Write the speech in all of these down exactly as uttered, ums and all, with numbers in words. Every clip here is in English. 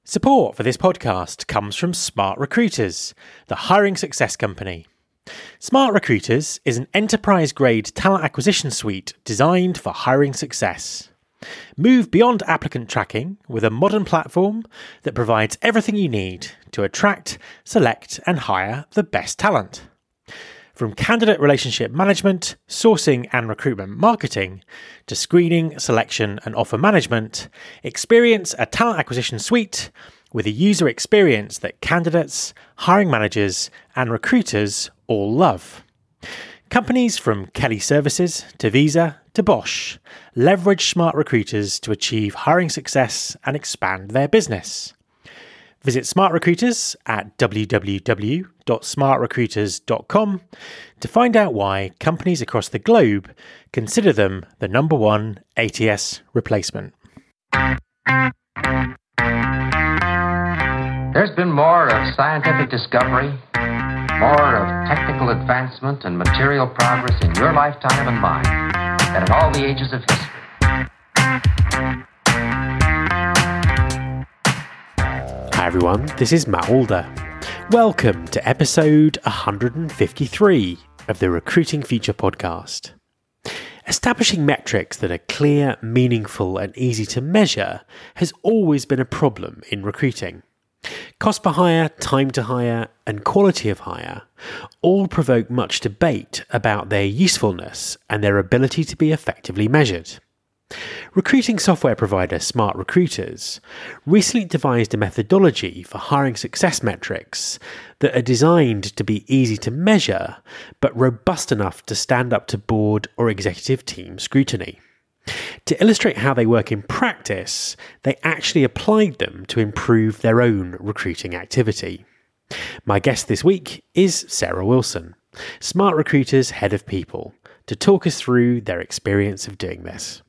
Support for this podcast comes from Smart Recruiters, the hiring success company. Smart Recruiters is an enterprise-grade talent acquisition suite designed for hiring success. Move beyond applicant tracking with a modern platform that provides everything you need to attract, select, and hire the best talent. From candidate relationship management, sourcing and recruitment marketing, to screening, selection and offer management, experience a talent acquisition suite with a user experience that candidates, hiring managers and recruiters all love. Companies from Kelly Services to Visa to Bosch leverage Smart Recruiters to achieve hiring success and expand their business. Visit Smart Recruiters at w w w dot smart recruiters dot com to find out why companies across the globe consider them the number one A T S replacement. There's been more of scientific discovery, more of technical advancement and material progress in your lifetime and mine than in all the ages of history. Hi everyone, this is Matt Alder. Welcome to episode one hundred fifty-three of the Recruiting Future podcast. Establishing metrics that are clear, meaningful and easy to measure has always been a problem in recruiting. Cost per hire, time to hire and quality of hire all provoke much debate about their usefulness and their ability to be effectively measured. Recruiting software provider Smart Recruiters recently devised a methodology for hiring success metrics that are designed to be easy to measure, but robust enough to stand up to board or executive team scrutiny. To illustrate how they work in practice, they actually applied them to improve their own recruiting activity. My guest this week is Sarah Wilson, Smart Recruiters Head of People, to talk us through their experience of doing this.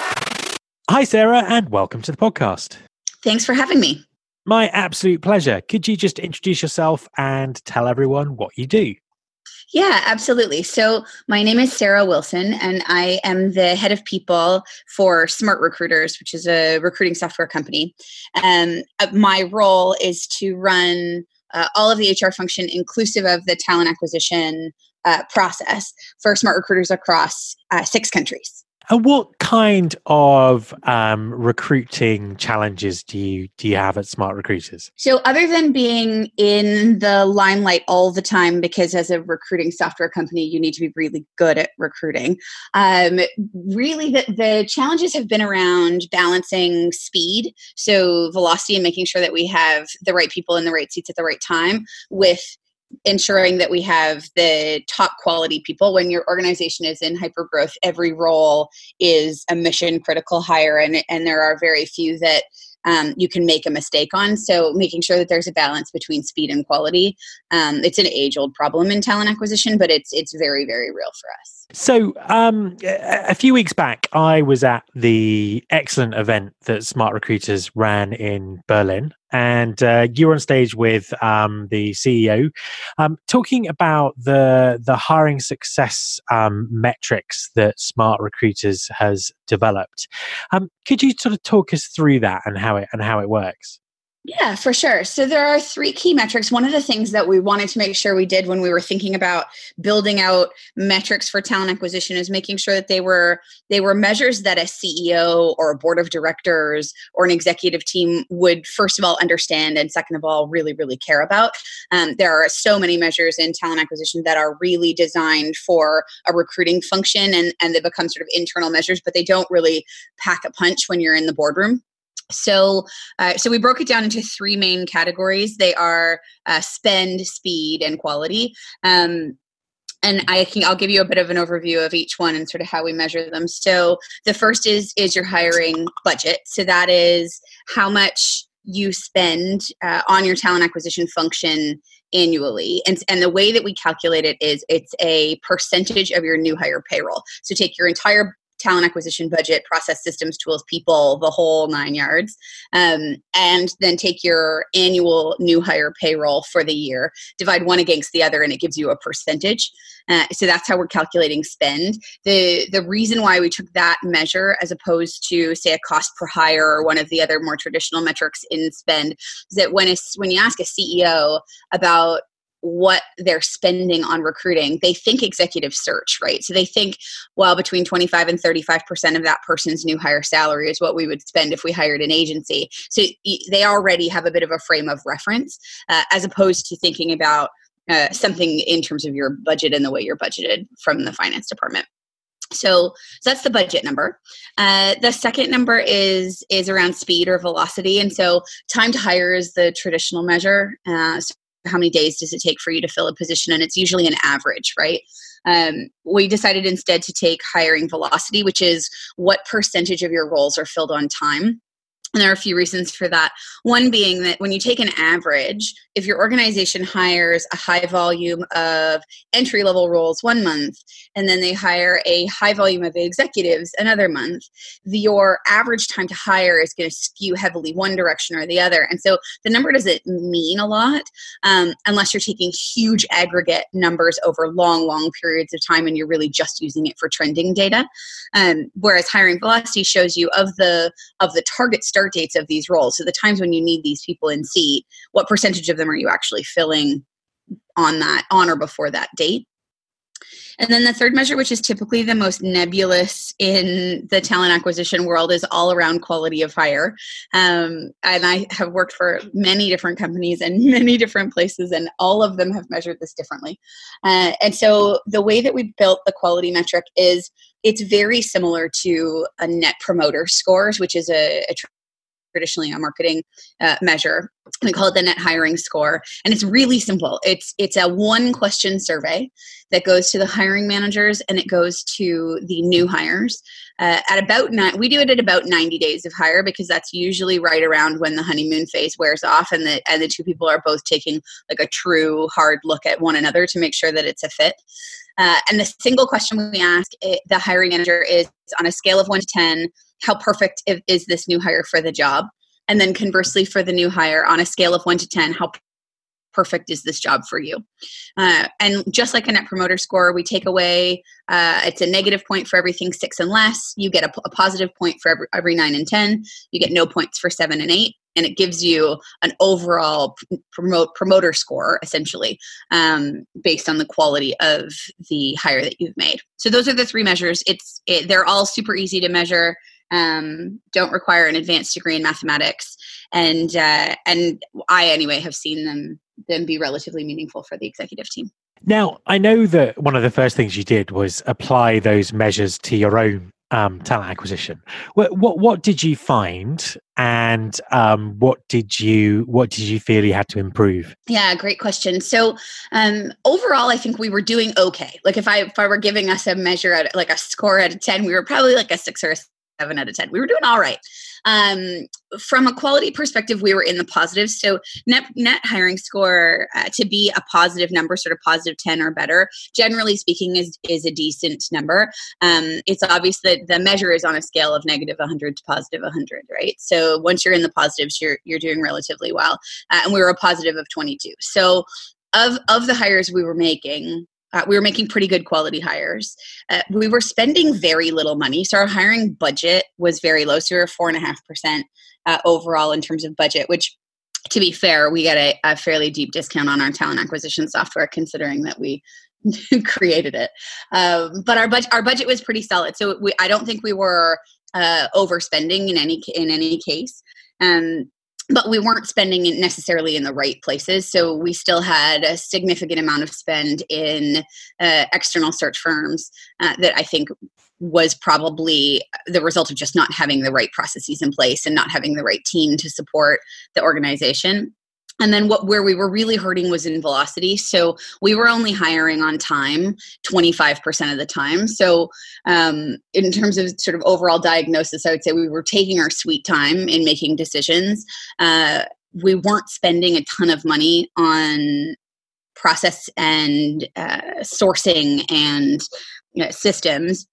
Hi, Sarah, and welcome to the podcast. Thanks for having me. My absolute pleasure. Could you just introduce yourself and tell everyone what you do? Yeah, absolutely. So my name is Sarah Wilson, and I am the head of people for Smart Recruiters, which is a recruiting software company. Um, my role is to run uh, all of the H R function, inclusive of the talent acquisition uh, process for Smart Recruiters across uh, six countries. And what kind of um, recruiting challenges do you do you have at Smart Recruiters? So other than being in the limelight all the time, because as a recruiting software company, you need to be really good at recruiting, um, really the, the challenges have been around balancing speed, so velocity and making sure that we have the right people in the right seats at the right time, with ensuring that we have the top quality people. When your organization is in hypergrowth, every role is a mission critical hire, and, and there are very few that um, you can make a mistake on. So making sure that there's a balance between speed and quality. Um, it's an age-old problem in talent acquisition, but it's it's very, very real for us. So um, a few weeks back, I was at the excellent event that Smart Recruiters ran in Berlin, and uh, you were on stage with um, the C E O um, talking about the the hiring success um, metrics that Smart Recruiters has developed. Um, could you sort of talk us through that and how it and how it works? Yeah, for sure. So there are three key metrics. One of the things that we wanted to make sure we did when we were thinking about building out metrics for talent acquisition is making sure that they were they were measures that a C E O or a board of directors or an executive team would, first of all, understand, and second of all, really, really care about. Um, there are so many measures in talent acquisition that are really designed for a recruiting function, and, and they become sort of internal measures, but they don't really pack a punch when you're in the boardroom. So, uh, so we broke it down into three main categories. They are uh, spend, speed, and quality. Um, and I can I'll give you a bit of an overview of each one and sort of how we measure them. So, the first is is your hiring budget. So that is how much you spend uh, on your talent acquisition function annually. And, and the way that we calculate it is it's a percentage of your new hire payroll. So take your entire talent acquisition budget, process, systems, tools, people, the whole nine yards, um, and then take your annual new hire payroll for the year, divide one against the other, and it gives you a percentage. Uh, so that's how we're calculating spend. The the reason why we took that measure as opposed to, say, a cost per hire or one of the other more traditional metrics in spend is that when it's, when you ask a C E O about what they're spending on recruiting, they think executive search, right? So they think, well, between twenty-five and thirty-five percent of that person's new hire salary is what we would spend if we hired an agency. So they already have a bit of a frame of reference, uh, as opposed to thinking about uh, something in terms of your budget and the way you're budgeted from the finance department. So, so that's the budget number. Uh, the second number is is around speed or velocity. And so time to hire is the traditional measure. Uh, so how many days does it take for you to fill a position? And it's usually an average, right? Um, we decided instead to take hiring velocity, which is what percentage of your roles are filled on time. And there are a few reasons for that. One being that when you take an average, if your organization hires a high volume of entry-level roles one month, and then they hire a high volume of executives another month, the, your average time to hire is going to skew heavily one direction or the other. And so the number doesn't mean a lot um, unless you're taking huge aggregate numbers over long, long periods of time and you're really just using it for trending data. Um, whereas hiring velocity shows you of the of the target start dates of these roles, so the times when you need these people in seat, what percentage of them are you actually filling on that, on or before that date? And then the third measure, which is typically the most nebulous in the talent acquisition world, is all around quality of hire. Um, and I have worked for many different companies and many different places, and all of them have measured this differently. Uh, and so the way that we built the quality metric is it's very similar to a net promoter scores, which is a, a traditionally a marketing uh, measure. We call it the net hiring score. And it's really simple. It's it's a one question survey that goes to the hiring managers and it goes to the new hires. Uh, at about nine, we do it at about ninety days of hire because that's usually right around when the honeymoon phase wears off and the and the two people are both taking like a true hard look at one another to make sure that it's a fit. Uh, and the single question we ask it, the hiring manager is, on a scale of one to ten, how perfect is this new hire for the job? And then conversely for the new hire, on a scale of one to ten, how perfect is this job for you? Uh, and just like a net promoter score, we take away, uh, it's a negative point for everything six and less. You get a, a positive point for every, every nine and ten. You get no points for seven and eight. And it gives you an overall promote, promoter score, essentially, um, based on the quality of the hire that you've made. So those are the three measures. It's it, they're all super easy to measure. Um, don't require an advanced degree in mathematics, and uh, and I anyway have seen them them be relatively meaningful for the executive team. Now, I know that one of the first things you did was apply those measures to your own um, talent acquisition. What, what what did you find, and um, what did you what did you feel you had to improve? Yeah, great question. So um, overall, I think we were doing okay. Like if I if I were giving us a measure at like a score out of ten, we were probably like a six or a seven out of ten. We were doing all right. Um, from a quality perspective, we were in the positive. So net net hiring score uh, to be a positive number, sort of positive ten or better, generally speaking, is is a decent number. Um, it's obvious that the measure is on a scale of negative one hundred to positive one hundred, right? So once you're in the positives, you're you're doing relatively well. Uh, and we were a positive of twenty-two. So of of the hires we were making, Uh, we were making pretty good quality hires. Uh, we were spending very little money. So our hiring budget was very low. So we were four and a half percent uh, overall in terms of budget, which to be fair, we get a, a fairly deep discount on our talent acquisition software considering that we created it. Um, but our budget, our budget was pretty solid. So we, I don't think we were uh, overspending in any, in any case. Um, But we weren't spending it necessarily in the right places. So we still had a significant amount of spend in uh, external search firms uh, that I think was probably the result of just not having the right processes in place and not having the right team to support the organization. And then what where we were really hurting was in velocity. So we were only hiring on time twenty-five percent of the time. So um, in terms of sort of overall diagnosis, I would say we were taking our sweet time in making decisions. Uh, we weren't spending a ton of money on process and uh, sourcing and you know, systems.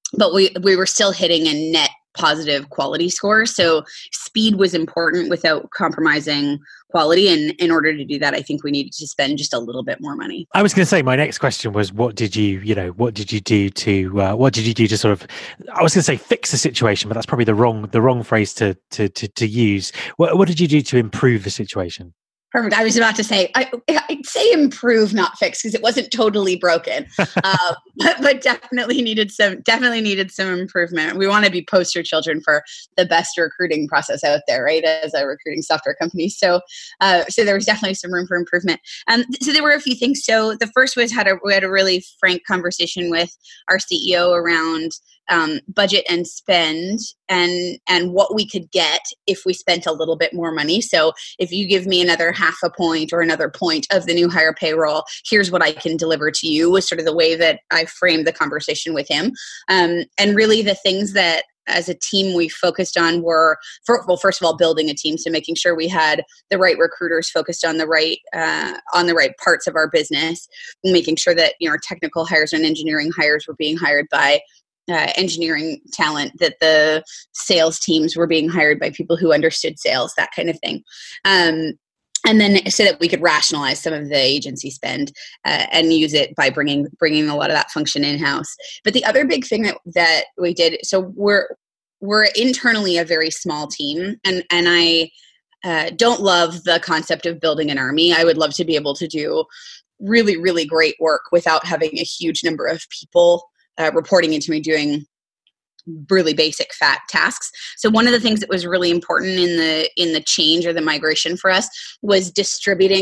but we, we were still hitting a net positive quality score. So speed was important without compromising quality. And in order to do that, I think we needed to spend just a little bit more money. I was going to say, my next question was, what did you, you know, what did you do to, uh, what did you do to sort of, I was going to say fix the situation, but that's probably the wrong, the wrong phrase to, to, to, to use. What, what did you do to improve the situation? Perfect. I was about to say, I, I'd say improve, not fix, because it wasn't totally broken, uh, but, but definitely needed some, definitely needed some improvement. We want to be poster children for the best recruiting process out there, right? As a recruiting software company. So, uh, so there was definitely some room for improvement. Um, so there were a few things. So the first was had a, we had a really frank conversation with our C E O around Um, budget and spend and and what we could get if we spent a little bit more money. So if you give me another half a point or another point of the new hire payroll, here's what I can deliver to you, was sort of the way that I framed the conversation with him. Um, and really the things that as a team we focused on were, for, well, first of all, building a team. So making sure we had the right recruiters focused on the right uh, on the right parts of our business, making sure that, you know, our technical hires and engineering hires were being hired by Uh, engineering talent, that the sales teams were being hired by people who understood sales, that kind of thing. Um, and then so that we could rationalize some of the agency spend uh, and use it by bringing bringing a lot of that function in-house. But the other big thing that, that we did, so we're we're internally a very small team, and, and I uh, don't love the concept of building an army. I would love to be able to do really, really great work without having a huge number of people Uh, reporting into me doing really basic fat tasks. So one of the things that was really important in the in the change or the migration for us was distributing.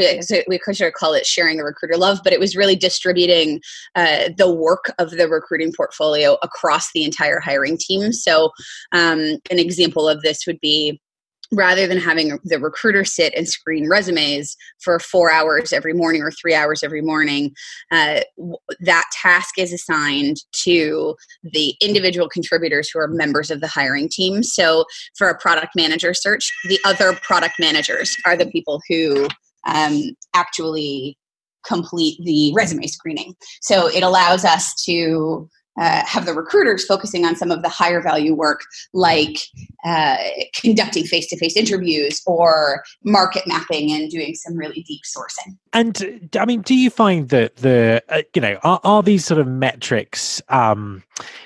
We could sort of call it sharing the recruiter love, but it was really distributing uh, the work of the recruiting portfolio across the entire hiring team. So um, an example of this would be, rather than having the recruiter sit and screen resumes for four hours every morning or three hours every morning, uh, that task is assigned to the individual contributors who are members of the hiring team. So for a product manager search, the other product managers are the people who um, actually complete the resume screening. So it allows us to Uh, have the recruiters focusing on some of the higher value work, like uh, conducting face-to-face interviews or market mapping and doing some really deep sourcing. And I mean, do you find that the, uh, you know, are, are these sort of metrics, um,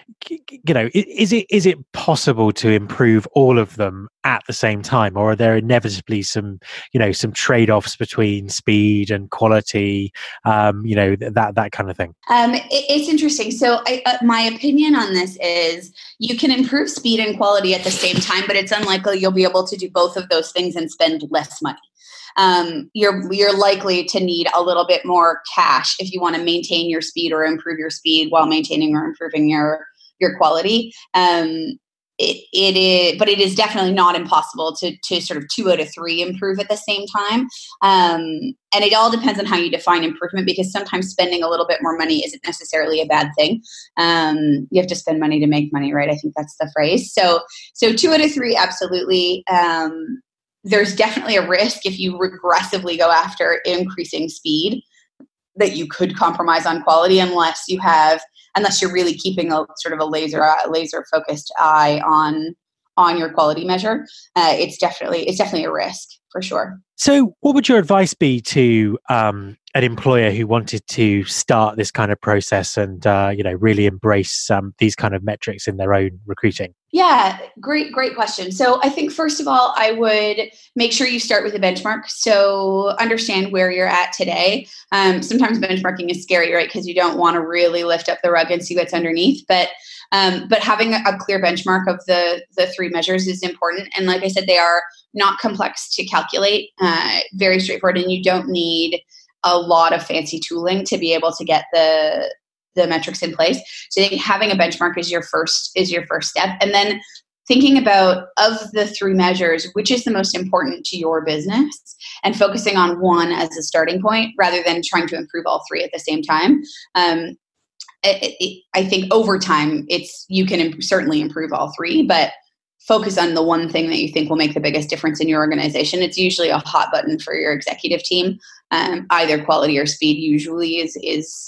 you know, is it is it possible to improve all of them at the same time, or are there inevitably some, you know, some trade-offs between speed and quality, um, you know, that that kind of thing? Um, it, it's interesting. So I, uh, my opinion on this is you can improve speed and quality at the same time, but it's unlikely you'll be able to do both of those things and spend less money. Um, you're you're likely to need a little bit more cash if you want to maintain your speed or improve your speed while maintaining or improving your your quality. Um, it, it is, but it is definitely not impossible to to sort of two out of three improve at the same time. Um, and it all depends on how you define improvement, because sometimes spending a little bit more money isn't necessarily a bad thing. Um, you have to spend money to make money, right? I think that's the phrase. So, so two out of three, absolutely. Um, there's definitely a risk if you regressively go after increasing speed that you could compromise on quality unless you have, unless you're really keeping a sort of a laser, uh, laser focused eye on, on your quality measure. Uh, it's definitely, it's definitely a risk for sure. So what would your advice be to um, an employer who wanted to start this kind of process and, uh, you know, really embrace um, these kind of metrics in their own recruiting? Yeah, great, great question. So I think first of all, I would make sure you start with a benchmark. So understand where you're at today. Um, sometimes benchmarking is scary, right? Because you don't want to really lift up the rug and see what's underneath. But um, but having a, a clear benchmark of the the three measures is important. And like I said, they are not complex to calculate, uh, very straightforward, and you don't need a lot of fancy tooling to be able to get the the metrics in place. So I think having a benchmark is your first is your first step. And then thinking about, of the three measures, which is the most important to your business, and focusing on one as a starting point rather than trying to improve all three at the same time. Um, it, it, I think over time, it's you can imp- certainly improve all three, but focus on the one thing that you think will make the biggest difference in your organization. It's usually a hot button for your executive team. Um, either quality or speed usually is is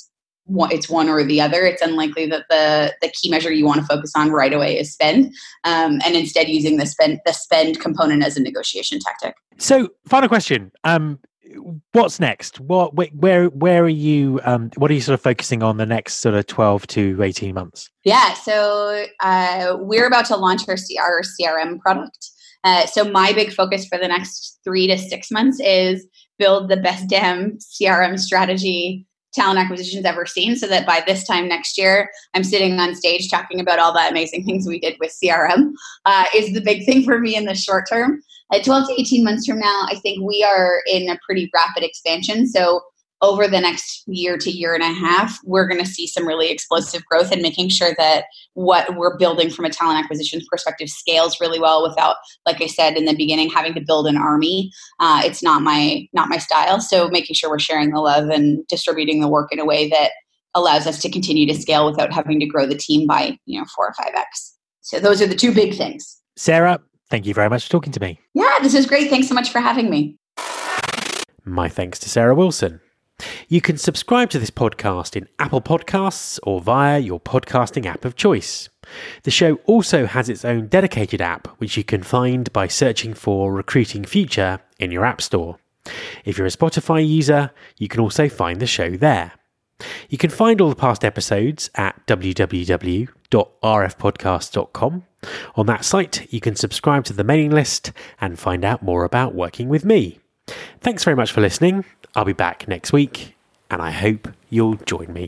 it's one or the other. It's unlikely that the the key measure you want to focus on right away is spend, um, and instead using the spend the spend component as a negotiation tactic. So, final question: um, what's next? What where where are you? Um, what are you sort of focusing on the next sort of twelve to eighteen months? Yeah, so uh, we're about to launch our, C- our C R M product. Uh, so my big focus for the next three to six months is build the best damn C R M strategy talent acquisition's ever seen, so that by this time next year, I'm sitting on stage talking about all the amazing things we did with C R M, uh, is the big thing for me in the short term. At twelve to eighteen months from now, I think we are in a pretty rapid expansion. So over the next year to year and a half, we're going to see some really explosive growth and making sure that what we're building from a talent acquisition perspective scales really well without, like I said in the beginning, having to build an army. Uh, it's not my not my style. So making sure we're sharing the love and distributing the work in a way that allows us to continue to scale without having to grow the team by, you know, four or five X. So those are the two big things. Sarah, thank you very much for talking to me. Yeah, this is great. Thanks so much for having me. My thanks to Sarah Wilson. You can subscribe to this podcast in Apple Podcasts or via your podcasting app of choice. The show also has its own dedicated app, which you can find by searching for Recruiting Future in your app store. If you're a Spotify user, you can also find the show there. You can find all the past episodes at w w w dot r f podcast dot com. On that site, you can subscribe to the mailing list and find out more about working with me. Thanks very much for listening. I'll be back next week, and I hope you'll join me.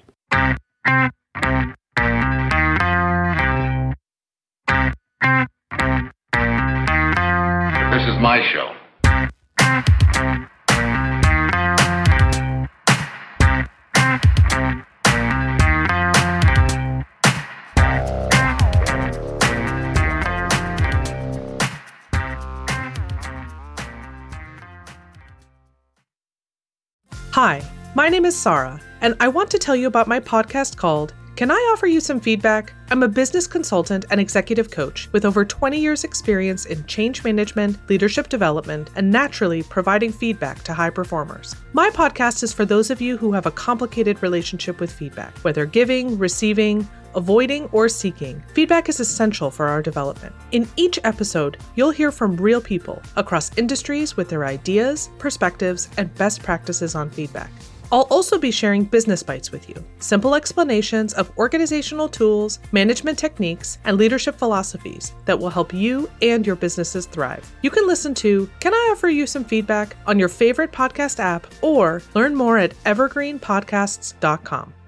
This is my show. Hi, my name is Sarah, and I want to tell you about my podcast called Can I Offer You Some Feedback? I'm a business consultant and executive coach with over twenty years experience in change management, leadership development, and naturally providing feedback to high performers. My podcast is for those of you who have a complicated relationship with feedback, whether giving, receiving, avoiding, or seeking. Feedback is essential for our development. In each episode, you'll hear from real people across industries with their ideas, perspectives, and best practices on feedback. I'll also be sharing business bites with you, simple explanations of organizational tools, management techniques, and leadership philosophies that will help you and your businesses thrive. You can listen to Can I Offer You Some Feedback on your favorite podcast app, or learn more at evergreen podcasts dot com.